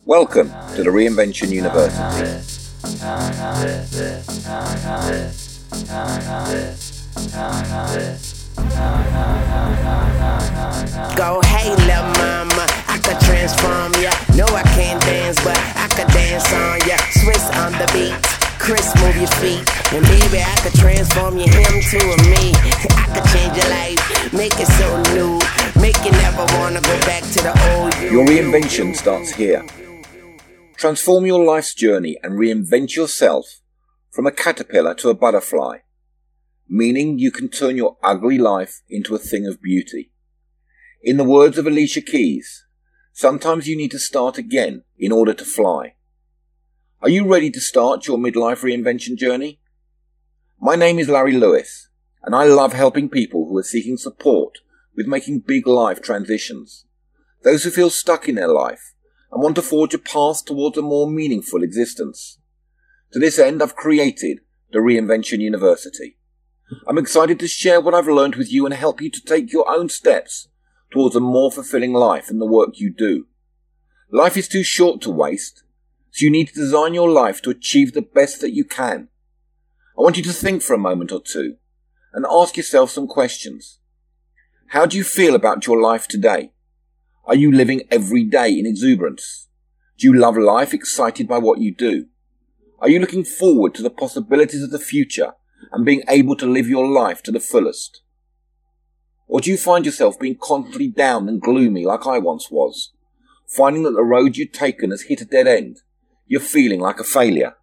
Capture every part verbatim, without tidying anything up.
Welcome to the Reinvention University. Go, hey, lil' mama, I could transform ya. No, I can't dance, but I could dance on ya. Swiss on the beat, Chris, move your feet. And baby, I could transform you, him to a me. I could change your life, make it so new. Make you never wanna go back to the old you. Your reinvention starts here. Transform your life's journey and reinvent yourself from a caterpillar to a butterfly, meaning you can turn your ugly life into a thing of beauty. In the words of Alicia Keys, sometimes you need to start again in order to fly. Are you ready to start your midlife reinvention journey? My name is Larry Lewis, and I love helping people who are seeking support with making big life transitions, those who feel stuck in their life and want to forge a path towards a more meaningful existence. To this end, I've created the Reinvention University. I'm excited to share what I've learned with you and help you to take your own steps towards a more fulfilling life in the work you do. Life is too short to waste, so you need to design your life to achieve the best that you can. I want you to think for a moment or two and ask yourself some questions. How do you feel about your life today? Are you living every day in exuberance? Do you love life, excited by what you do? Are you looking forward to the possibilities of the future and being able to live your life to the fullest? Or do you find yourself being constantly down and gloomy like I once was, finding that the road you've taken has hit a dead end? You're feeling like a failure.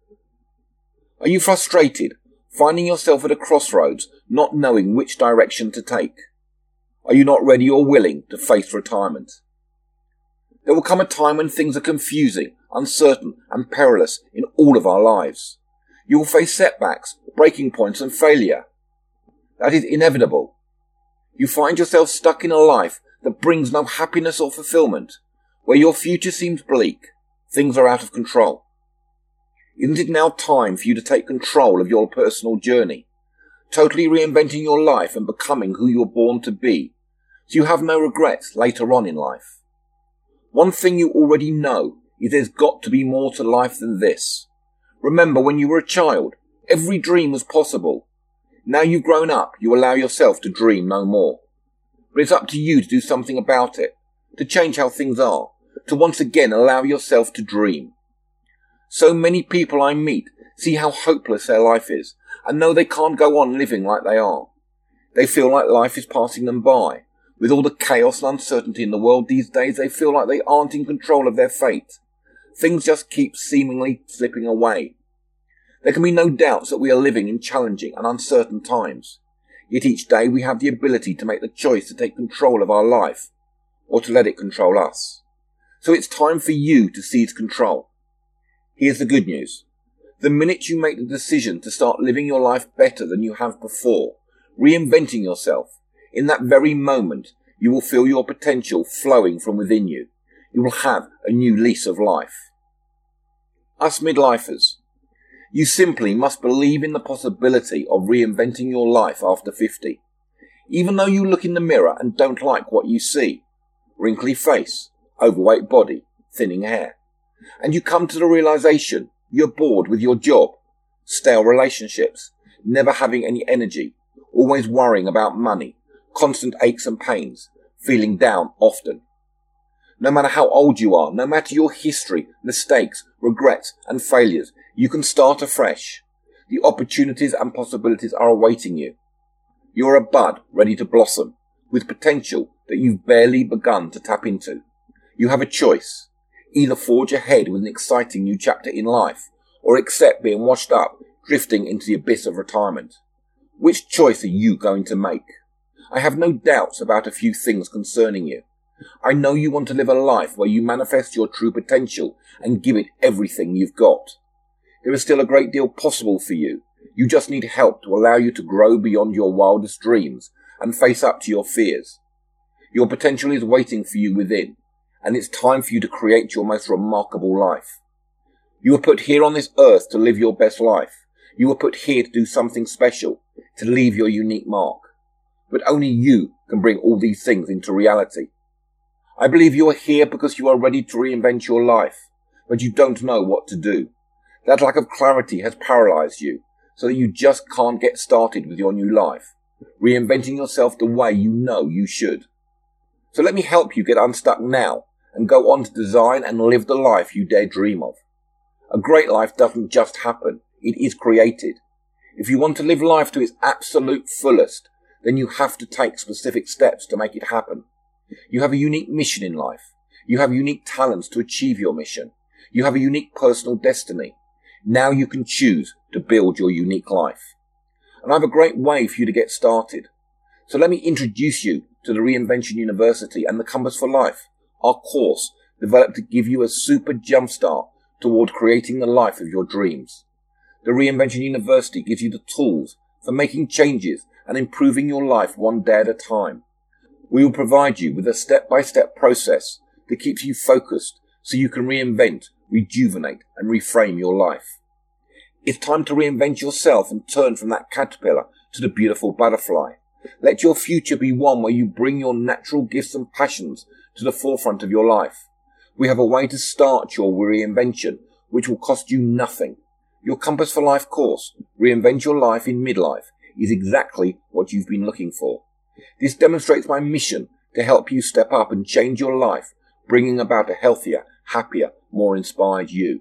Are you frustrated, finding yourself at a crossroads, not knowing which direction to take? Are you not ready or willing to face retirement? There will come a time when things are confusing, uncertain and perilous in all of our lives. You will face setbacks, breaking points and failure. That is inevitable. You find yourself stuck in a life that brings no happiness or fulfillment, where your future seems bleak, things are out of control. Isn't it now time for you to take control of your personal journey, totally reinventing your life and becoming who you're born to be, so you have no regrets later on in life? One thing you already know is there's got to be more to life than this. Remember, when you were a child, every dream was possible. Now you've grown up, you allow yourself to dream no more. But it's up to you to do something about it, to change how things are, to once again allow yourself to dream. So many people I meet see how hopeless their life is and know they can't go on living like they are. They feel like life is passing them by. With all the chaos and uncertainty in the world these days, they feel like they aren't in control of their fate. Things just keep seemingly slipping away. There can be no doubts that we are living in challenging and uncertain times. Yet each day we have the ability to make the choice to take control of our life, or to let it control us. So it's time for you to seize control. Here's the good news. The minute you make the decision to start living your life better than you have before, reinventing yourself, in that very moment you will feel your potential flowing from within you. You will have a new lease of life. Us midlifers, you simply must believe in the possibility of reinventing your life after fifty. Even though you look in the mirror and don't like what you see, wrinkly face, overweight body, thinning hair, and you come to the realization you're bored with your job, stale relationships, never having any energy, always worrying about money, constant aches and pains, feeling down often. No matter how old you are, no matter your history, mistakes, regrets and failures, you can start afresh. The opportunities and possibilities are awaiting you. You're a bud ready to blossom, with potential that you've barely begun to tap into. You have a choice. Either forge ahead with an exciting new chapter in life, or accept being washed up, drifting into the abyss of retirement. Which choice are you going to make? I have no doubts about a few things concerning you. I know you want to live a life where you manifest your true potential and give it everything you've got. There is still a great deal possible for you. You just need help to allow you to grow beyond your wildest dreams and face up to your fears. Your potential is waiting for you within, and it's time for you to create your most remarkable life. You were put here on this earth to live your best life. You were put here to do something special, to leave your unique mark. But only you can bring all these things into reality. I believe you are here because you are ready to reinvent your life, but you don't know what to do. That lack of clarity has paralyzed you, so that you just can't get started with your new life, reinventing yourself the way you know you should. So let me help you get unstuck now and go on to design and live the life you dare dream of. A great life doesn't just happen, it is created. If you want to live life to its absolute fullest, then you have to take specific steps to make it happen. You have a unique mission in life. You have unique talents to achieve your mission. You have a unique personal destiny. Now you can choose to build your unique life. And I have a great way for you to get started. So let me introduce you to the Reinvention University and the Compass for Life, our course developed to give you a super jumpstart toward creating the life of your dreams. The Reinvention University gives you the tools for making changes and improving your life one day at a time. We will provide you with a step-by-step process that keeps you focused so you can reinvent, rejuvenate and reframe your life. It's time to reinvent yourself and turn from that caterpillar to the beautiful butterfly. Let your future be one where you bring your natural gifts and passions to the forefront of your life. We have a way to start your reinvention which will cost you nothing. Your Compass for Life course, Reinvent Your Life in Midlife, is exactly what you've been looking for. This demonstrates my mission to help you step up and change your life, bringing about a healthier, happier, more inspired you.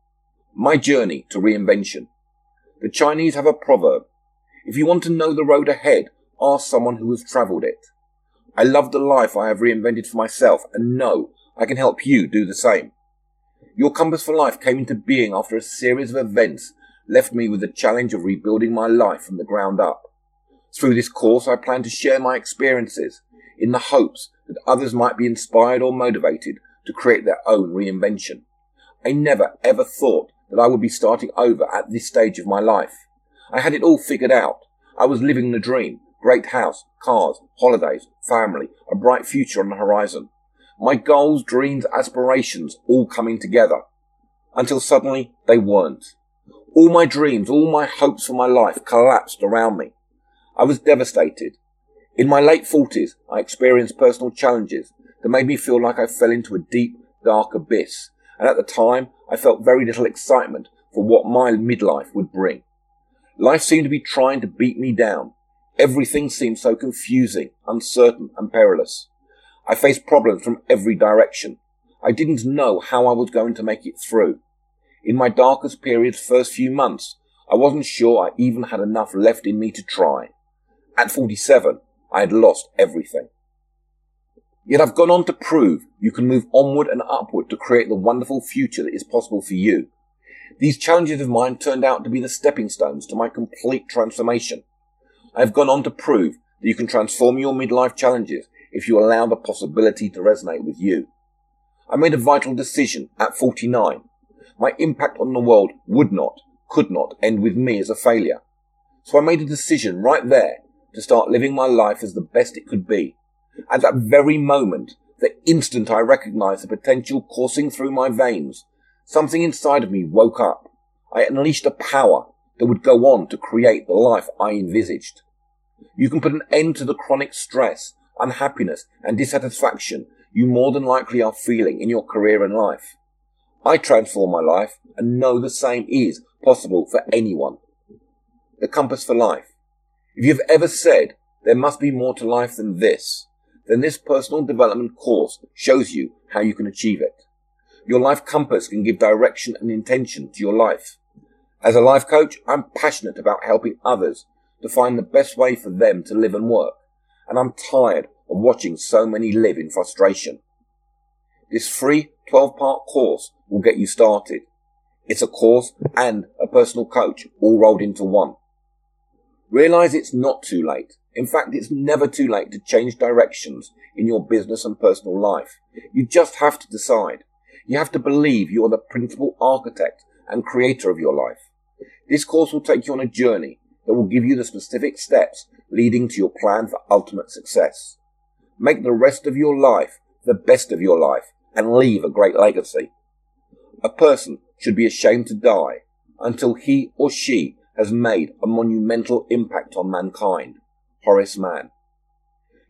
My journey to reinvention. The Chinese have a proverb: if you want to know the road ahead, ask someone who has travelled it. I love the life I have reinvented for myself and know I can help you do the same. Your Compass for Life came into being after a series of events left me with the challenge of rebuilding my life from the ground up. Through this course, I plan to share my experiences in the hopes that others might be inspired or motivated to create their own reinvention. I never ever thought that I would be starting over at this stage of my life. I had it all figured out. I was living the dream. Great house, cars, holidays, family, a bright future on the horizon. My goals, dreams, aspirations all coming together. Until suddenly they weren't. All my dreams, all my hopes for my life collapsed around me. I was devastated. In my late forties, I experienced personal challenges that made me feel like I fell into a deep, dark abyss, and at the time, I felt very little excitement for what my midlife would bring. Life seemed to be trying to beat me down. Everything seemed so confusing, uncertain, and perilous. I faced problems from every direction. I didn't know how I was going to make it through. In my darkest period's first few months, I wasn't sure I even had enough left in me to try. At forty-seven, I had lost everything. Yet I've gone on to prove you can move onward and upward to create the wonderful future that is possible for you. These challenges of mine turned out to be the stepping stones to my complete transformation. I have gone on to prove that you can transform your midlife challenges if you allow the possibility to resonate with you. I made a vital decision at forty-nine. My impact on the world would not, could not end with me as a failure. So I made a decision right there to start living my life as the best it could be. At that very moment, the instant I recognized the potential coursing through my veins, something inside of me woke up. I unleashed a power that would go on to create the life I envisaged. You can put an end to the chronic stress, unhappiness, and dissatisfaction you more than likely are feeling in your career and life. I transform my life and know the same is possible for anyone. The Compass for Life. If you've ever said there must be more to life than this, then this personal development course shows you how you can achieve it. Your life compass can give direction and intention to your life. As a life coach, I'm passionate about helping others to find the best way for them to live and work, and I'm tired of watching so many live in frustration. This free twelve-part course will get you started. It's a course and a personal coach all rolled into one. Realize it's not too late. In fact, it's never too late to change directions in your business and personal life. You just have to decide. You have to believe you are the principal architect and creator of your life. This course will take you on a journey that will give you the specific steps leading to your plan for ultimate success. Make the rest of your life the best of your life and leave a great legacy. A person should be ashamed to die until he or she has made a monumental impact on mankind. Horace Mann.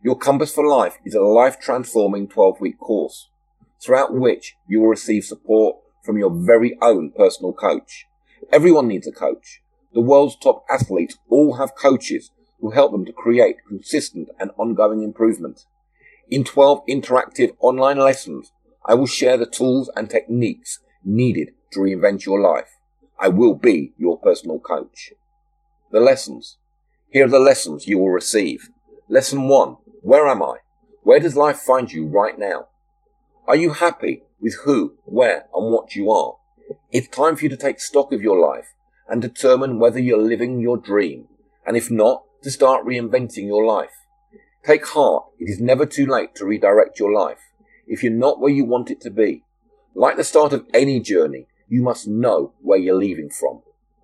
Your Compass for Life is a life-transforming twelve-week course, throughout which you will receive support from your very own personal coach. Everyone needs a coach. The world's top athletes all have coaches who help them to create consistent and ongoing improvement. In twelve interactive online lessons, I will share the tools and techniques needed to reinvent your life. I will be your personal coach. The lessons. Here are the lessons you will receive. Lesson one. Where am I? Where does life find you right now? Are you happy with who, where, and what you are? It's time for you to take stock of your life and determine whether you're living your dream, and if not, to start reinventing your life. Take heart. It is never too late to redirect your life if you're not where you want it to be. Like the start of any journey, you must know where you're leaving from.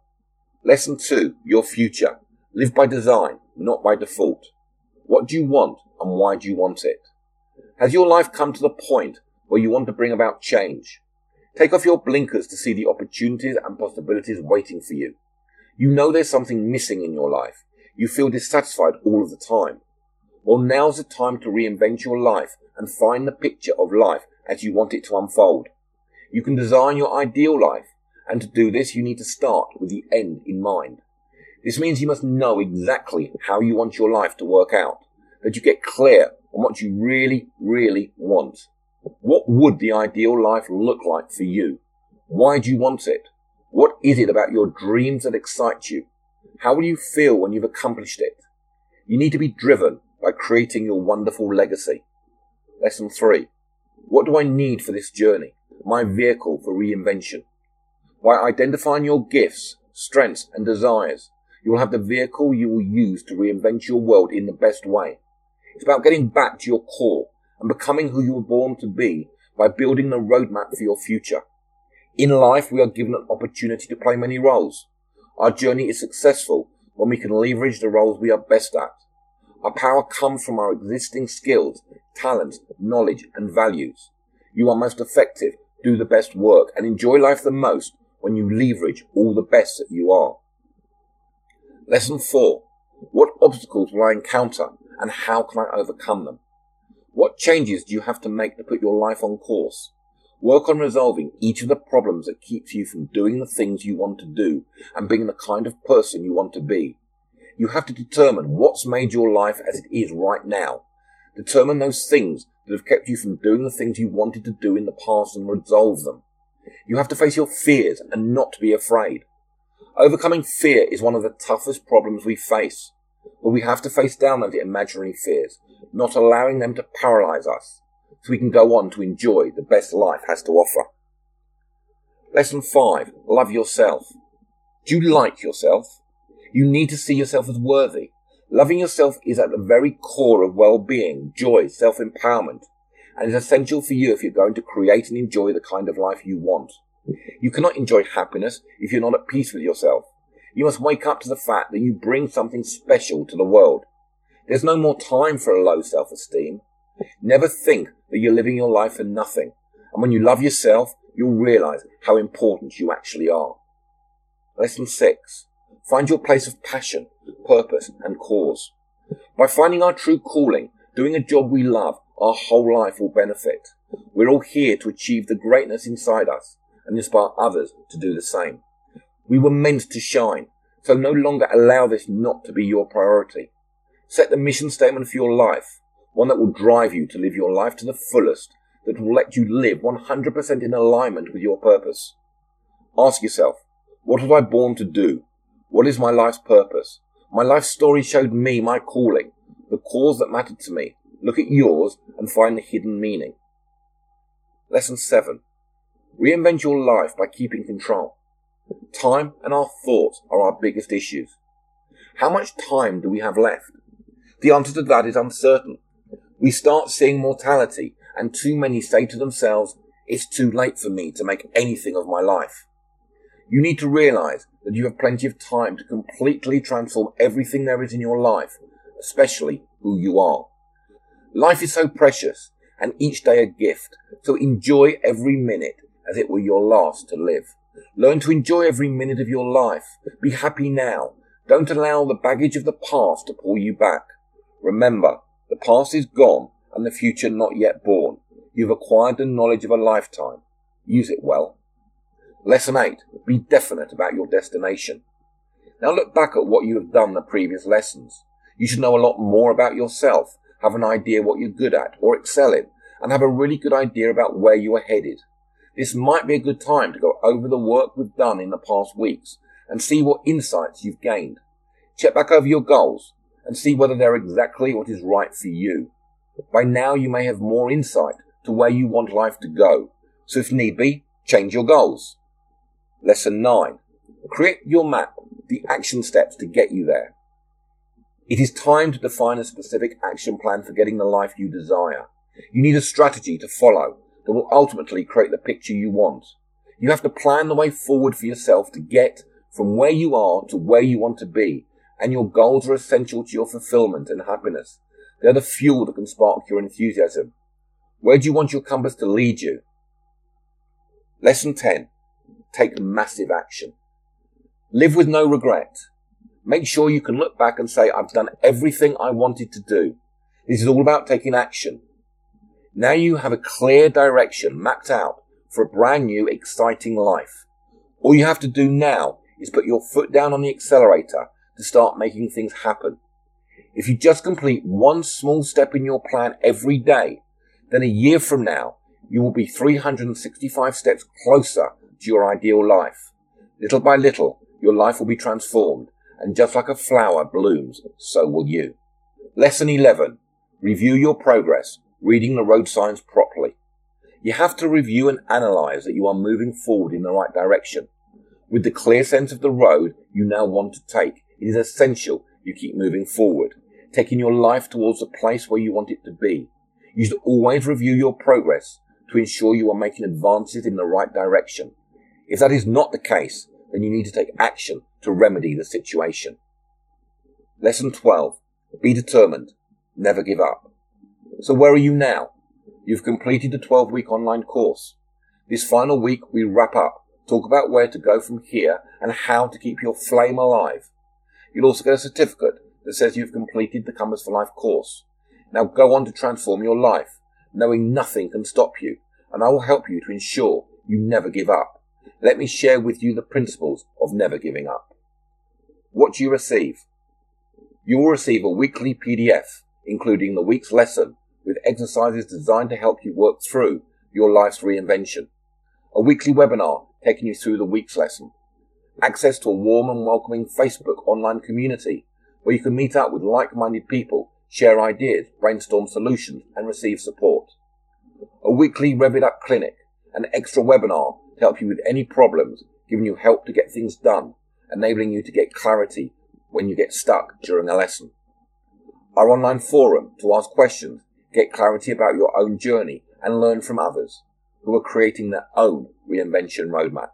Lesson two. Your future. Live by design, not by default. What do you want, and why do you want it? Has your life come to the point where you want to bring about change? Take off your blinkers to see the opportunities and possibilities waiting for you. You know there's something missing in your life. You feel dissatisfied all of the time. Well, now's the time to reinvent your life and find the picture of life as you want it to unfold. You can design your ideal life, and to do this you need to start with the end in mind. This means you must know exactly how you want your life to work out, that you get clear on what you really, really want. What would the ideal life look like for you? Why do you want it? What is it about your dreams that excites you? How will you feel when you've accomplished it? You need to be driven by creating your wonderful legacy. Lesson three. What do I need for this journey? My vehicle for reinvention. By identifying your gifts, strengths, and desires, you will have the vehicle you will use to reinvent your world in the best way. It's about getting back to your core and becoming who you were born to be by building the roadmap for your future. In life, we are given an opportunity to play many roles. Our journey is successful when we can leverage the roles we are best at. Our power comes from our existing skills, talents, knowledge, and values. You are most effective, do the best work, and enjoy life the most when you leverage all the best that you are. Lesson four. What obstacles will I encounter, and how can I overcome them? What changes do you have to make to put your life on course? Work on resolving each of the problems that keeps you from doing the things you want to do and being the kind of person you want to be. You have to determine what's made your life as it is right now. Determine those things that have kept you from doing the things you wanted to do in the past and resolve them. You have to face your fears and not be afraid. Overcoming fear is one of the toughest problems we face, but we have to face down those imaginary fears, not allowing them to paralyze us, so we can go on to enjoy the best life has to offer. Lesson five. Love yourself. Do you like yourself? You need to see yourself as worthy. Loving yourself is at the very core of well-being, joy, self-empowerment, and is essential for you if you're going to create and enjoy the kind of life you want. You cannot enjoy happiness if you're not at peace with yourself. You must wake up to the fact that you bring something special to the world. There's no more time for a low self-esteem. Never think that you're living your life for nothing. And when you love yourself, you'll realize how important you actually are. Lesson six. Find your place of passion, purpose, and cause. By finding our true calling, doing a job we love, our whole life will benefit. We're all here to achieve the greatness inside us and inspire others to do the same. We were meant to shine, so no longer allow this not to be your priority. Set the mission statement for your life, one that will drive you to live your life to the fullest, that will let you live one hundred percent in alignment with your purpose. Ask yourself, what was I born to do? What is my life's purpose? My life story showed me my calling, the cause that mattered to me. Look at yours and find the hidden meaning. Lesson seven. Reinvent your life by keeping control. Time and our thoughts are our biggest issues. How much time do we have left? The answer to that is uncertain. We start seeing mortality, and too many say to themselves, it's too late for me to make anything of my life. You need to realize that you have plenty of time to completely transform everything there is in your life, especially who you are. Life is so precious, and each day a gift, so enjoy every minute as it were your last to live. Learn to enjoy every minute of your life. Be happy now. Don't allow the baggage of the past to pull you back. Remember, The past is gone and the future not yet born. You've acquired the knowledge of a lifetime. Use it well. Lesson eight. Be definite about your destination. Now look back at what you have done in the previous lessons. You should know a lot more about yourself, have an idea what you're good at or excel in, and have a really good idea about where you are headed. This might be a good time to go over the work we've done in the past weeks and see what insights you've gained. Check back over your goals and see whether they're exactly what is right for you. By now you may have more insight to where you want life to go, so if need be, change your goals. Lesson nine. Create your map, the action steps to get you there. It is time to define a specific action plan for getting the life you desire. You need a strategy to follow that will ultimately create the picture you want. You have to plan the way forward for yourself to get from where you are to where you want to be, and your goals are essential to your fulfillment and happiness. They're the fuel that can spark your enthusiasm. Where do you want your compass to lead you? Lesson ten. Take massive action. Live with no regret. Make sure you can look back and say, I've done everything I wanted to do. This is all about taking action. Now you have a clear direction mapped out for a brand new, exciting life. All you have to do now is put your foot down on the accelerator to start making things happen. If you just complete one small step in your plan every day, then a year from now, you will be three hundred sixty-five steps closer to your ideal life. Little by little, your life will be transformed, and just like a flower blooms, so will you. Lesson eleven. Review your progress, reading the road signs properly. You have to review and analyze that you are moving forward in the right direction. With the clear sense of the road you now want to take, it is essential you keep moving forward, taking your life towards the place where you want it to be. You should always review your progress to ensure you are making advances in the right direction. If that is not the case, then you need to take action to remedy the situation. Lesson twelve. Be determined. Never give up. So where are you now? You've completed the twelve-week online course. This final week we wrap up, talk about where to go from here and how to keep your flame alive. You'll also get a certificate that says you've completed the Compass for Life course. Now go on to transform your life, knowing nothing can stop you, and I will help you to ensure you never give up. Let me share with you the principles of never giving up. What do you receive? You will receive a weekly P D F, including the week's lesson, with exercises designed to help you work through your life's reinvention. A weekly webinar taking you through the week's lesson. Access to a warm and welcoming Facebook online community where you can meet up with like-minded people, share ideas, brainstorm solutions, and receive support. A weekly Rev It Up clinic, an extra webinar to help you with any problems, giving you help to get things done, enabling you to get clarity when you get stuck during a lesson. Our online forum to ask questions, get clarity about your own journey, and learn from others who are creating their own reinvention roadmap.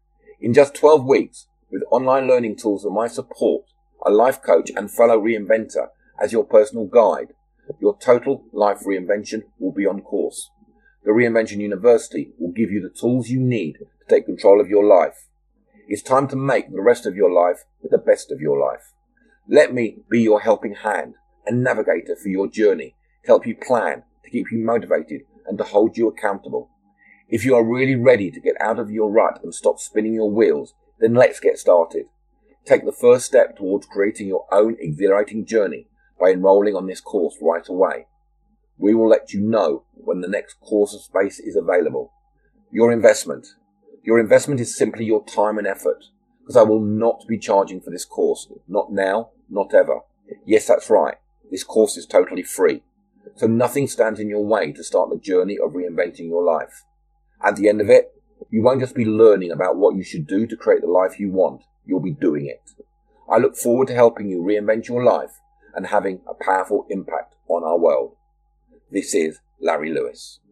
In just twelve weeks, with online learning tools and my support, a life coach and fellow reinventor as your personal guide, your total life reinvention will be on course. The Reinvention University will give you the tools you need to take control of your life. It's time to make the rest of your life the best of your life. Let me be your helping hand and navigator for your journey, to help you plan, to keep you motivated, and to hold you accountable. If you are really ready to get out of your rut and stop spinning your wheels, then let's get started. Take the first step towards creating your own exhilarating journey by enrolling on this course right away. We will let you know when the next course of space is available. Your investment. Your investment is simply your time and effort, because I will not be charging for this course. Not now, not ever. Yes, that's right. This course is totally free. So nothing stands in your way to start the journey of reinventing your life. At the end of it, you won't just be learning about what you should do to create the life you want. You'll be doing it. I look forward to helping you reinvent your life and having a powerful impact on our world. This is Larry Lewis.